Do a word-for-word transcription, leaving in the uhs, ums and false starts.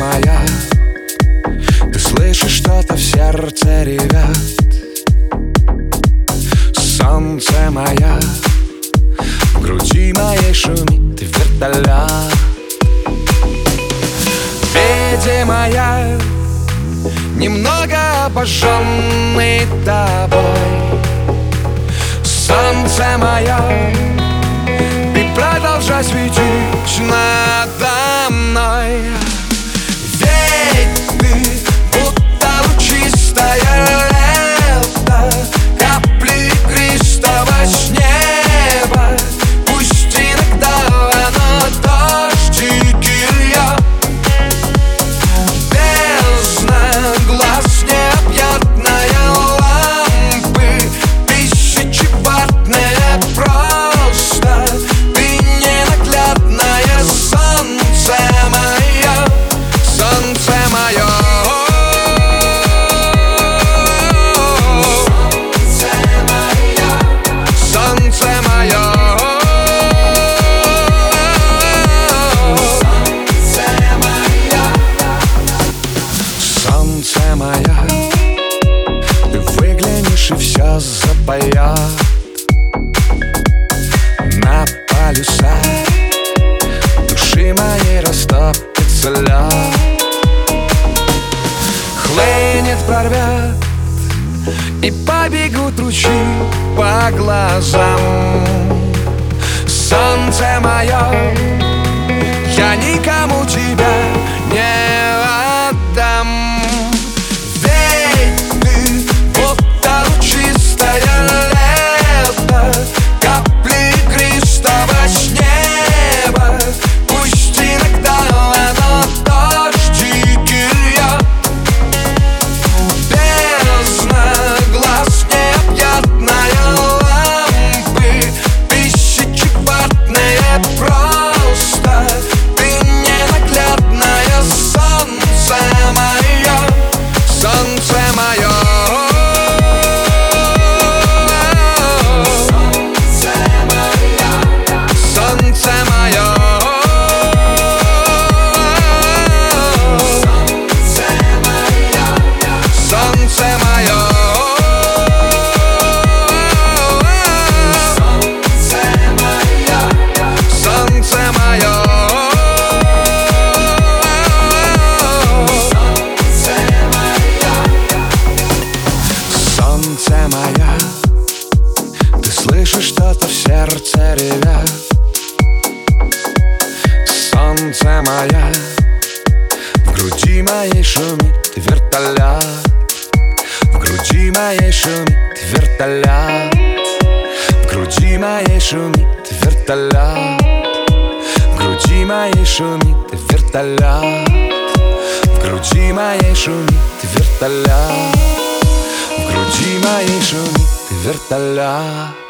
моя, ты слышишь, что-то в сердце ревет. Солнце моя, в груди моей шумит вертолет. Видимо, я немного обожженный тобой. Солнце мое, ты продолжай светить надо мной. Ведь ты будто лучистое лето, капли игристого с неба. Пусть иногда оно дождики льет. Бездна глаз необъятная лампы, тысячи ватные просто. Ты ненаглядное солнце мое, солнце мое. Солнце мое, солнце моя, ты выглянешь и все запоет. На полюса души моей растопится лед. Хлынет, прорвет и побегут ручьи по глазам. Солнце мое, я никому тебя не отдам. Ведь ты будто лучистое лето, капли игристого с неба. Пусть иногда оно дождики льет. Бездна глаз необъятная лампы, тысячи ватные просто. Ты ненаглядное солнце мое, солнце мое. Солнце мое, солнце мое, солнце мое, солнце моя, ты слышишь, что-то в сердце ревет. Солнце моя, в груди моей шумит вертолет. В груди моей шумит вертолет. В груди моей шумит вертолет. В груди моей шумит вертолет. В груди моей шумит вертолет. В груди моей шумит вертолет.